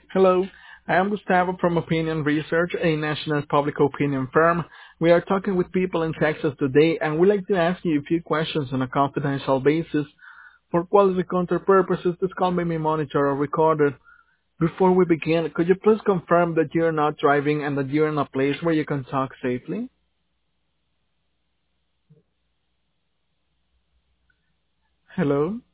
Hello, I am Gustavo from Opinion Research, a national public opinion firm. We are talking with people in Texas today, and we'd like to ask you a few questions on a confidential basis. For quality control purposes, this call may be monitored or recorded. Before we begin, could you please confirm that you're not driving and that you're in a place where you can talk safely? Hello?